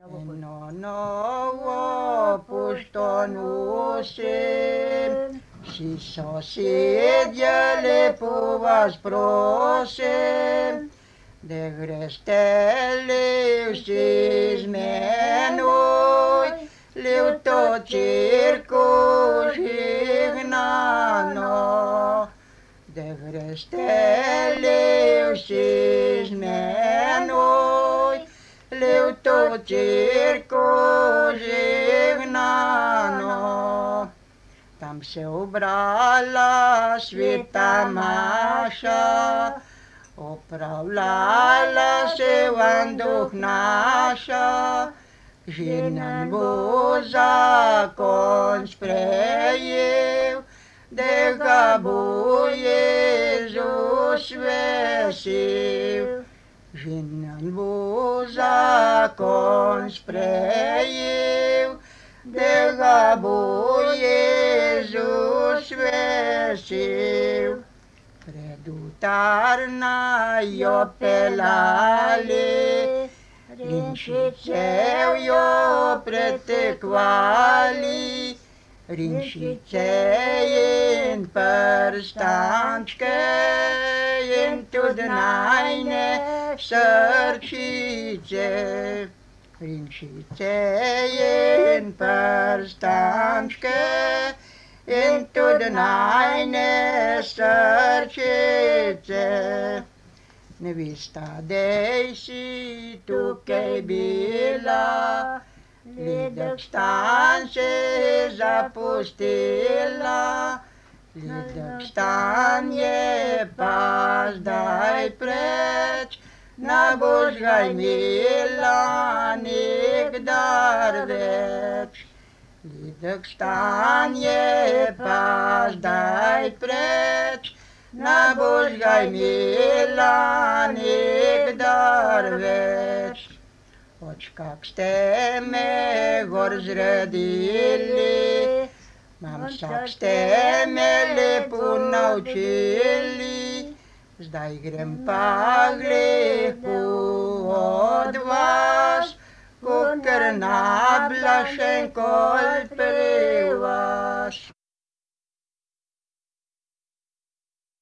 Novo pustonusim, și sosiedele po vas prosim, de grestele și zmenui, liu tot circus ignano, de grestele și zmenui, liu tot circus ignano. Tam se ubrala svita maša, opravljala se van duh naša, žinan bo zakon sprejel, da ga bo Jezus vesil. Žinan bo zakon sprejel, da ga bo Jezus vesil. Pred utarna jo pelali, rinšicev jo pretekvali, rinšice in prstančke in tudi najne srčice. Rinšice in prstančke in tudi najne srčice. Nevista, dej si tukaj bila, Lidek stan se zapustila, Lidek stan je pa zdaj preč, ne boš ga imela nikdar več. Lidek stan je pa zdaj preč, ne boš ga imela nikdar več. Oč, kak ste me gor zredili, vsak ste me lepo naučili, zdaj grem pa glepo od vas, kakor nablašen kolpe